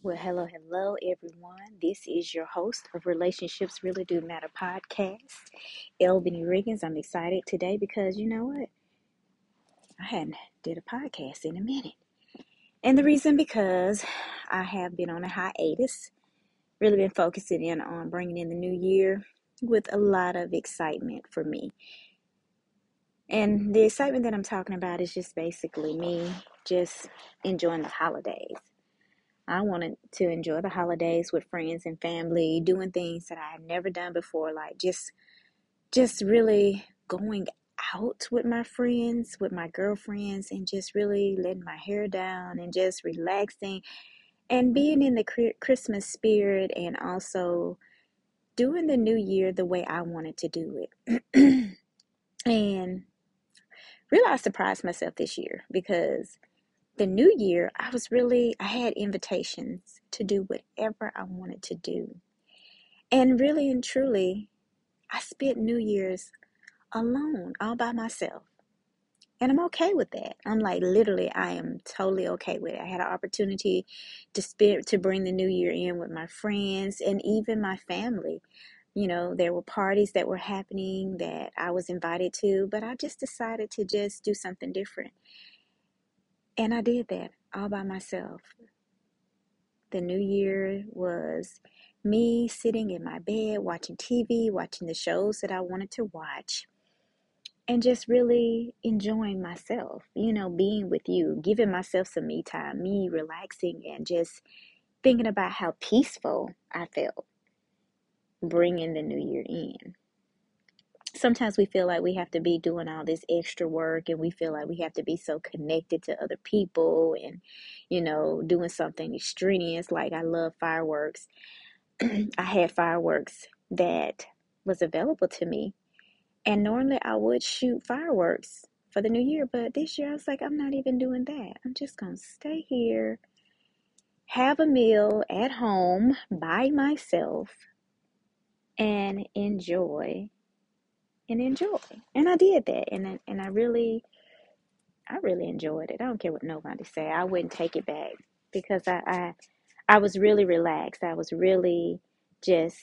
Well, hello, everyone. This is your host of Relationships Really Do Matter podcast, Elvin Riggins. I'm excited today because you know what? I hadn't did a podcast in a minute. And the reason because I have been on a hiatus, really been focusing in on bringing in the new year with a lot of excitement for me. And the excitement that I'm talking about is just basically me just enjoying the holidays. I wanted to enjoy the holidays with friends and family, doing things that I had never done before, like just really going out with my friends, with my girlfriends, and just really letting my hair down and just relaxing and being in the Christmas spirit, and also doing the new year the way I wanted to do it. And really, I surprised myself this year because the new year, I had invitations to do whatever I wanted to do. And really and truly, I spent New Year's alone, all by myself. And I'm okay with that. I'm like, literally, I am totally okay with it. I had an opportunity to bring the new year in with my friends and even my family. You know, there were parties that were happening that I was invited to, but I just decided to just do something different. And I did that all by myself. The new year was me sitting in my bed, watching TV, watching the shows that I wanted to watch, and just really enjoying myself, being with you, giving myself some me time, me relaxing, and just thinking about how peaceful I felt bringing the new year in. Sometimes we feel like we have to be doing all this extra work, and we feel like we have to be so connected to other people and, doing something extraneous. Like, I love fireworks. I had fireworks that was available to me. And normally I would shoot fireworks for the new year, but this year I was like, I'm not even doing that. I'm just going to stay here, have a meal at home by myself, and enjoy and enjoy. And I did that. And I really enjoyed it. I don't care what nobody say. I wouldn't take it back because I was really relaxed. I was really just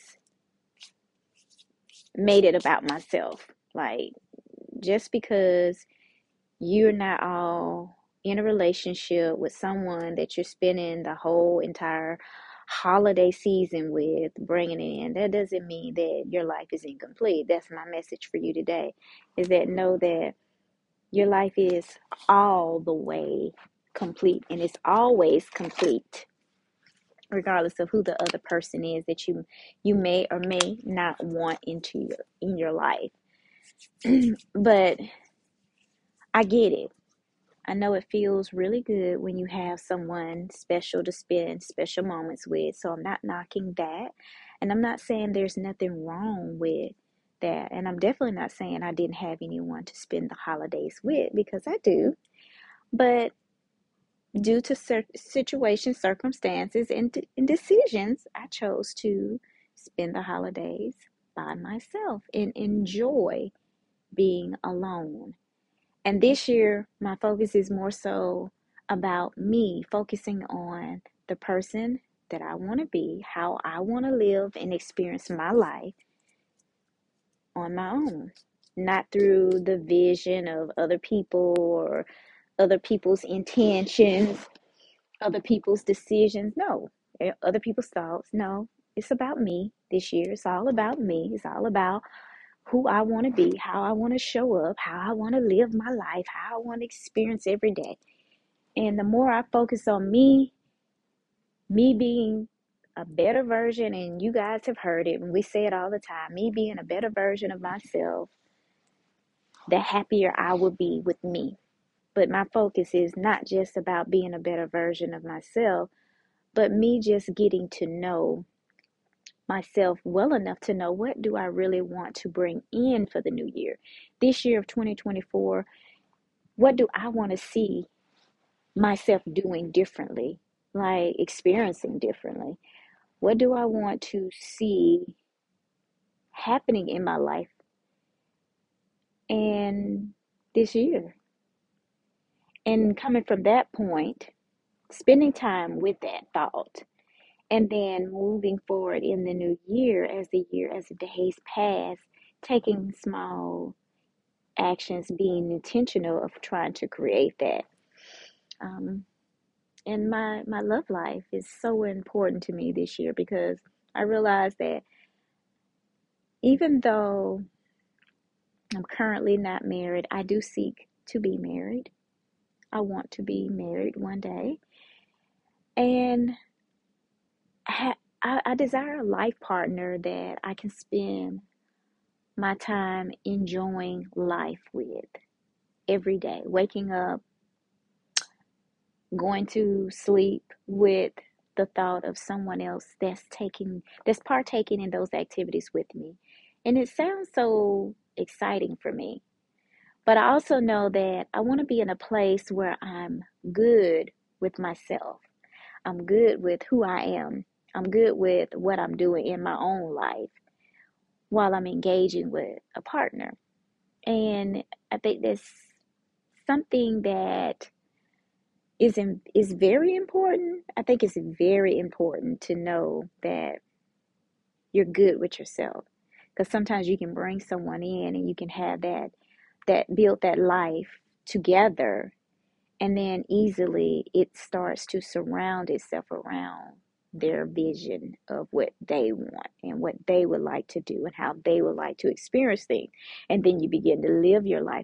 made it about myself. Like, just because you're not all in a relationship with someone that you're spending the whole entire holiday season with, bringing in, that doesn't mean that your life is incomplete. That's my message for you today, is that know that your life is all the way complete, and it's always complete regardless of who the other person is that you may or may not want in your life. But I get it. I know it feels really good when you have someone special to spend special moments with. So I'm not knocking that. And I'm not saying there's nothing wrong with that. And I'm definitely not saying I didn't have anyone to spend the holidays with, because I do. But due to situations, circumstances, and decisions, I chose to spend the holidays by myself and enjoy being alone. And this year, my focus is more so about me, focusing on the person that I want to be, how I want to live and experience my life on my own, not through the vision of other people or other people's intentions, other people's decisions. No, other people's thoughts. No, it's about me this year. It's all about me. It's all about who I want to be, how I want to show up, how I want to live my life, how I want to experience every day. And the more I focus on me being a better version, and you guys have heard it, and we say it all the time, me being a better version of myself, the happier I will be with me. But my focus is not just about being a better version of myself, but me just getting to know myself well enough to know, what do I really want to bring in for the new year. This year of 2024, what do I want to see myself doing differently, like experiencing differently? What do I want to see happening in my life and this year? And coming from that point, spending time with that thought And then moving forward in the new year, as the days pass, taking small actions, being intentional of trying to create that. Um, and my love life is so important to me this year because I realized that even though I'm currently not married, I do seek to be married. I want to be married one day. And I desire a life partner that I can spend my time enjoying life with every day, waking up, going to sleep with the thought of someone else that's partaking in those activities with me. And it sounds so exciting for me. But I also know that I want to be in a place where I'm good with myself. I'm good with who I am. I'm good with what I'm doing in my own life while I'm engaging with a partner. And I think that's something that is very important. I think it's very important to know that you're good with yourself. Because sometimes you can bring someone in and you can have that build that life together, and then easily it starts to surround itself around their vision of what they want and what they would like to do and how they would like to experience things. And then you begin to live your life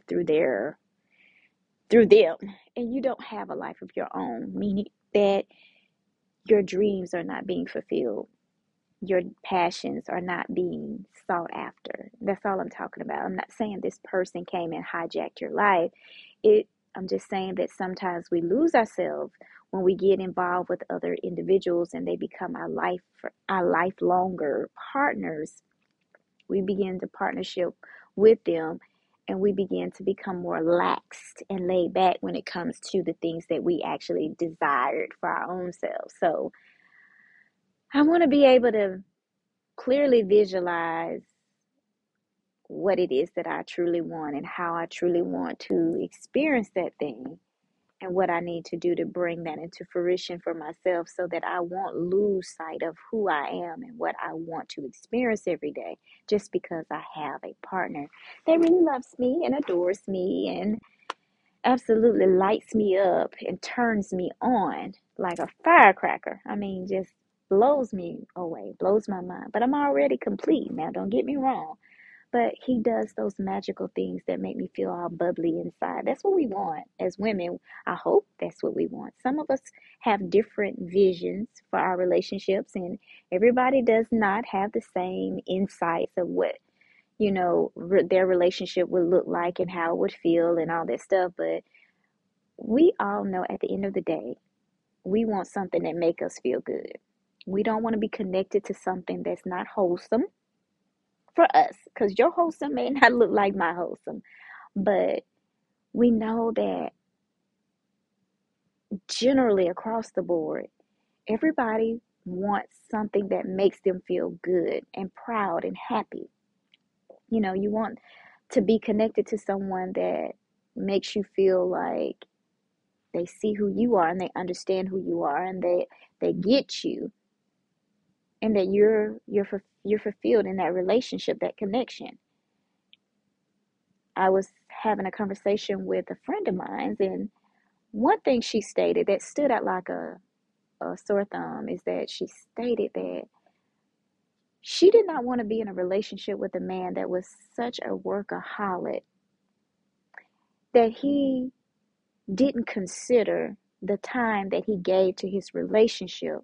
through them, and you don't have a life of your own, meaning that your dreams are not being fulfilled, your passions are not being sought after. That's all I'm talking about. I'm not saying this person came and hijacked your life. it I'm just saying that sometimes we lose ourselves when we get involved with other individuals and they become our lifelonger partners. We begin to partnership with them, and we begin to become more laxed and laid back when it comes to the things that we actually desired for our own selves. So I want to be able to clearly visualize what it is that I truly want and how I truly want to experience that thing, and what I need to do to bring that into fruition for myself so that I won't lose sight of who I am and what I want to experience every day just because I have a partner that really loves me and adores me and absolutely lights me up and turns me on like a firecracker. I mean, just blows me away, blows my mind. But I'm already complete. Now, don't get me wrong. But he does those magical things that make me feel all bubbly inside. That's what we want as women. I hope that's what we want. Some of us have different visions for our relationships, and everybody does not have the same insights of what, their relationship would look like and how it would feel and all that stuff. But we all know at the end of the day, we want something that make us feel good. We don't want to be connected to something that's not wholesome for us, because your wholesome may not look like my wholesome, but we know that generally across the board, everybody wants something that makes them feel good and proud and happy. You want to be connected to someone that makes you feel like they see who you are and they understand who you are, and they get you, and that you're fulfilled in that relationship, that connection. I was having a conversation with a friend of mine, and one thing she stated that stood out like a sore thumb is that she stated that she did not want to be in a relationship with a man that was such a workaholic that he didn't consider the time that he gave to his relationship,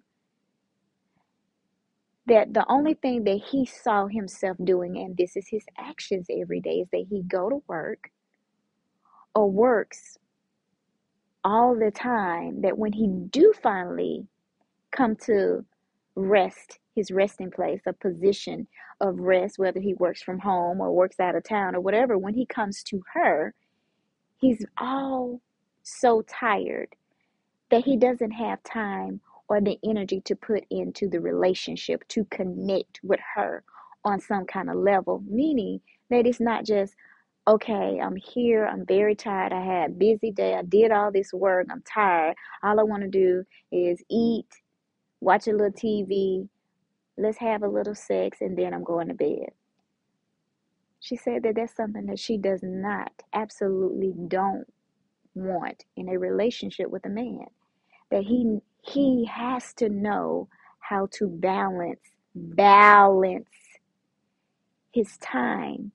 that the only thing that he saw himself doing, and this is his actions every day, is that he go to work or works all the time, that when he do finally come to rest, his resting place, a position of rest, whether he works from home or works out of town or whatever, when he comes to her, he's all so tired that he doesn't have time or the energy to put into the relationship to connect with her on some kind of level. Meaning that it's not just, okay, I'm here, I'm very tired, I had a busy day, I did all this work, I'm tired, all I want to do is eat, watch a little TV, let's have a little sex, and then I'm going to bed. She said that that's something that she does not, absolutely don't want in a relationship with a man. That he has to know how to balance his time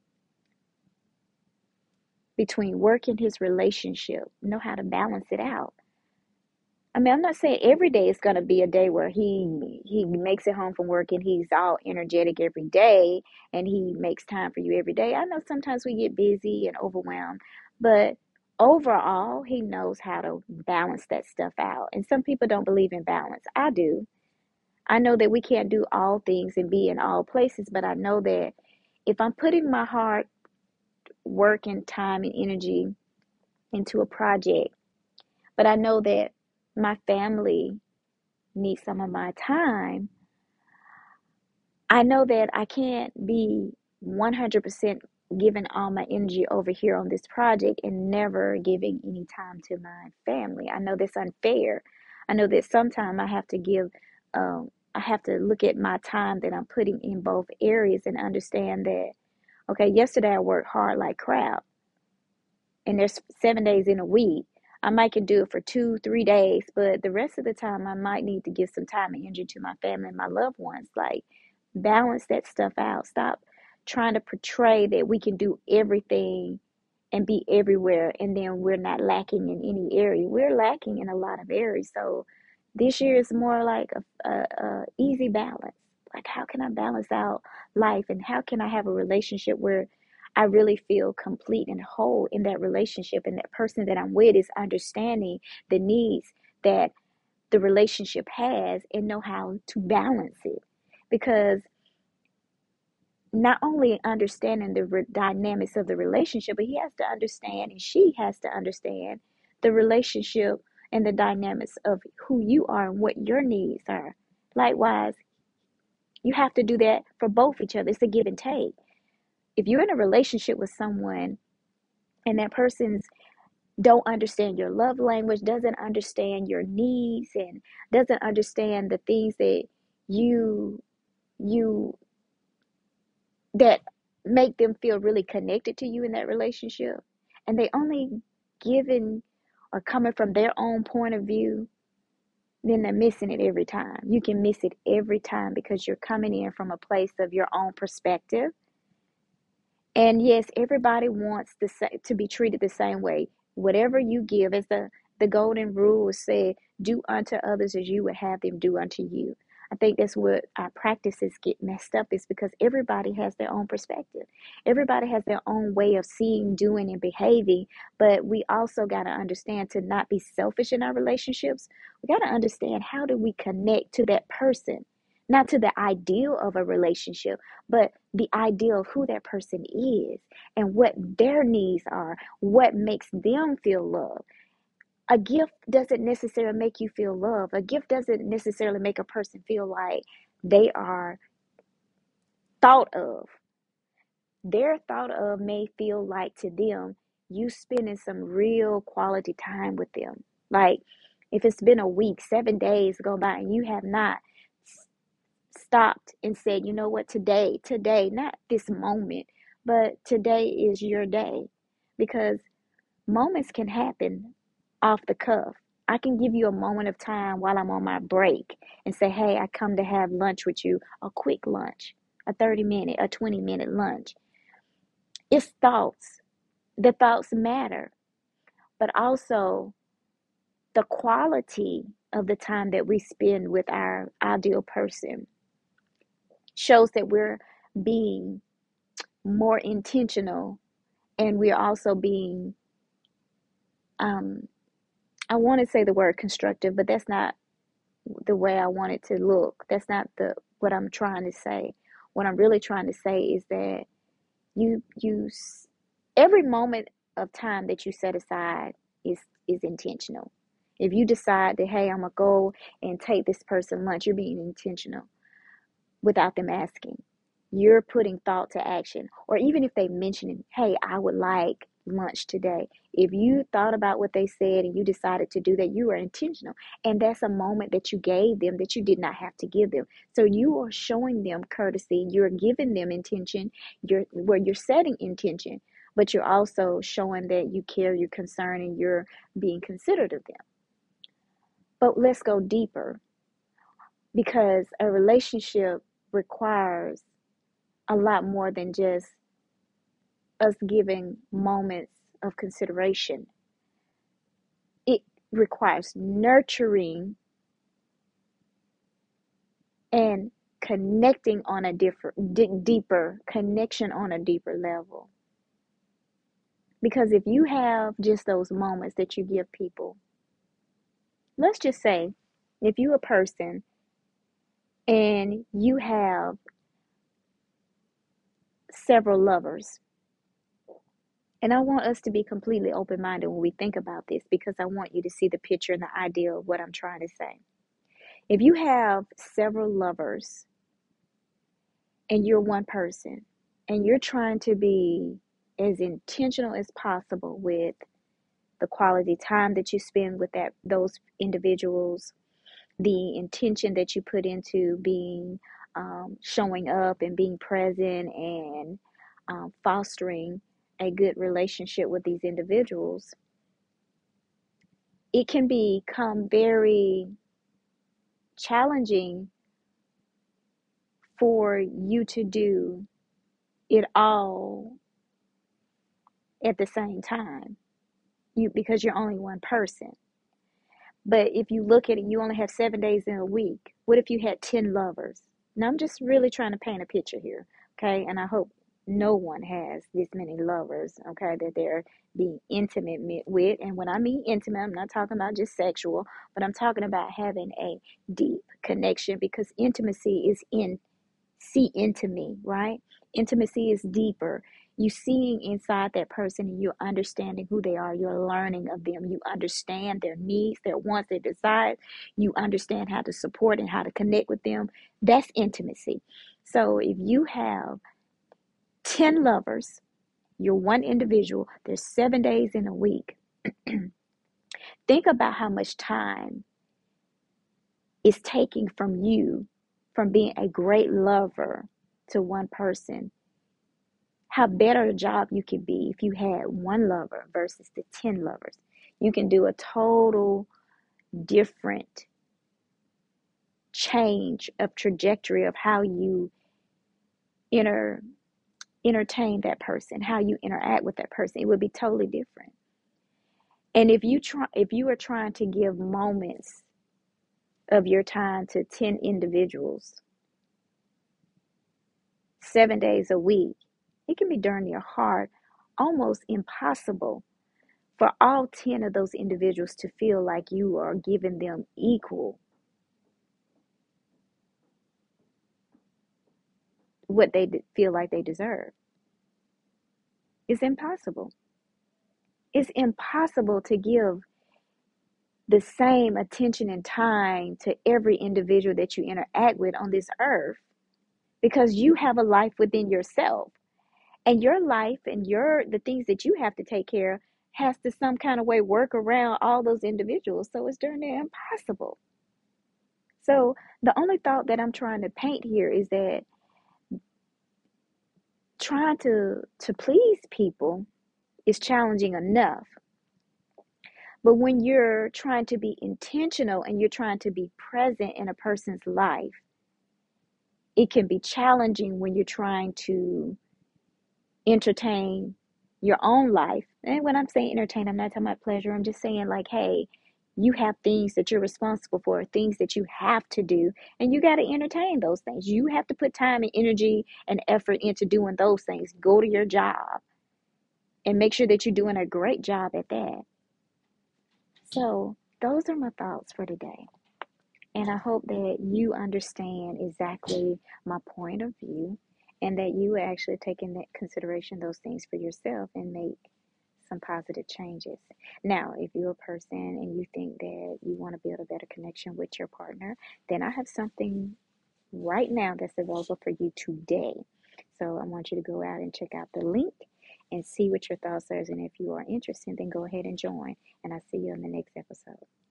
between work and his relationship. Know how to balance it out. I mean, I'm not saying every day is going to be a day where he makes it home from work and he's all energetic every day and he makes time for you every day. I know sometimes we get busy and overwhelmed, but overall, he knows how to balance that stuff out. And some people don't believe in balance. I do. I know that we can't do all things and be in all places, but I know that if I'm putting my hard work and time and energy into a project, but I know that my family needs some of my time, I know that I can't be 100% giving all my energy over here on this project and never giving any time to my family. I know that's unfair. I know that sometimes I have to look at my time that I'm putting in both areas and understand that, okay, yesterday I worked hard like crap, and there's 7 days in a week. I might can do it for 2, 3 days, but the rest of the time I might need to give some time and energy to my family and my loved ones. Like, balance that stuff out. Stop trying to portray that we can do everything and be everywhere and then we're not lacking in any area. We're lacking in a lot of areas. So this year is more like a easy balance. Like, how can I balance out life, and how can I have a relationship where I really feel complete and whole in that relationship, and that person that I'm with is understanding the needs that the relationship has and know how to balance it. Because not only understanding the dynamics of the relationship, but he has to understand and she has to understand the relationship and the dynamics of who you are and what your needs are. Likewise, you have to do that for both each other. It's a give and take. If you're in a relationship with someone and that person's don't understand your love language, doesn't understand your needs, and doesn't understand the things that you you that make them feel really connected to you in that relationship, and they only giving or coming from their own point of view, then they're missing it every time. You can miss it every time because you're coming in from a place of your own perspective. And yes, everybody wants to be treated the same way. Whatever you give, as the golden rule said, do unto others as you would have them do unto you. I think that's what our practices get messed up, is because everybody has their own perspective. Everybody has their own way of seeing, doing, and behaving. But we also got to understand to not be selfish in our relationships. We got to understand, how do we connect to that person? Not to the ideal of a relationship, but the ideal of who that person is and what their needs are, what makes them feel loved. A gift doesn't necessarily make you feel loved. A gift doesn't necessarily make a person feel like they are thought of. Their thought of may feel like, to them, you spending some real quality time with them. Like, if it's been a week, 7 days go by, and you have not stopped and said, you know what, today, not this moment, but today is your day. Because moments can happen off the cuff. I can give you a moment of time while I'm on my break and say, hey, I come to have lunch with you, a quick lunch, a 30-minute, a 20-minute lunch. It's thoughts. The thoughts matter, but also the quality of the time that we spend with our ideal person shows that we're being more intentional, and we're also being, I want to say the word constructive, but that's not the way I want it to look. That's not the what I'm trying to say. What I'm really trying to say is that you every moment of time that you set aside is intentional. If you decide that, hey, I'm gonna go and take this person lunch, you're being intentional without them asking. You're putting thought to action. Or even if they mention, hey, I would like lunch today. If you thought about what they said and you decided to do that, you were intentional. And that's a moment that you gave them that you did not have to give them. So you are showing them courtesy. You're giving them intention. You're setting intention, but you're also showing that you care, you're concerned, and you're being considerate of them. But let's go deeper, because a relationship requires a lot more than just us giving moments of consideration. It requires nurturing and connecting on a deeper connection on a deeper level. Because if you have just those moments that you give people, let's just say if you're a person and you have several lovers, and I want us to be completely open-minded when we think about this, because I want you to see the picture and the idea of what I'm trying to say. If you have several lovers and you're one person and you're trying to be as intentional as possible with the quality time that you spend with those individuals, the intention that you put into being showing up and being present and fostering a good relationship with these individuals, it can become very challenging for you to do it all at the same time, because you're only one person. But if you look at it, you only have 7 days in a week. What if you had 10 lovers? Now, I'm just really trying to paint a picture here, okay? And I hope no one has this many lovers, okay, that they're being intimate with. And when I mean intimate, I'm not talking about just sexual, but I'm talking about having a deep connection, because intimacy is see into me, right? Intimacy is deeper. You seeing inside that person and you're understanding who they are. You're learning of them. You understand their needs, their wants, their desires. You understand how to support and how to connect with them. That's intimacy. So if you have 10 lovers, you're one individual, there's 7 days in a week. Think about how much time is taking from you from being a great lover to one person. How better a job you could be if you had one lover versus the 10 lovers. You can do a total different change of trajectory of how you entertain that person, how you interact with that person. It would be totally different. And if you are trying to give moments of your time to 10 individuals 7 days a week, it can be darn near hard, almost impossible for all 10 of those individuals to feel like you are giving them equal what they feel like they deserve. It's impossible. It's impossible to give the same attention and time to every individual that you interact with on this earth, because you have a life within yourself, and your life and the things that you have to take care of has to some kind of way work around all those individuals. So it's darn near impossible. So the only thought that I'm trying to paint here is that trying to please people is challenging enough. But when you're trying to be intentional and you're trying to be present in a person's life, it can be challenging when you're trying to entertain your own life. And when I'm saying entertain, I'm not talking about pleasure. I'm just saying, like, hey, you have things that you're responsible for, things that you have to do, and you got to entertain those things. You have to put time and energy and effort into doing those things. Go to your job and make sure that you're doing a great job at that. So those are my thoughts for today. And I hope that you understand exactly my point of view, and that you actually take into consideration those things for yourself and make some positive changes. Now, if you're a person and you think that you want to build a better connection with your partner, then I have something right now that's available for you today. So I want you to go out and check out the link and see what your thoughts are. And if you are interested, then go ahead and join. And I'll see you on the next episode.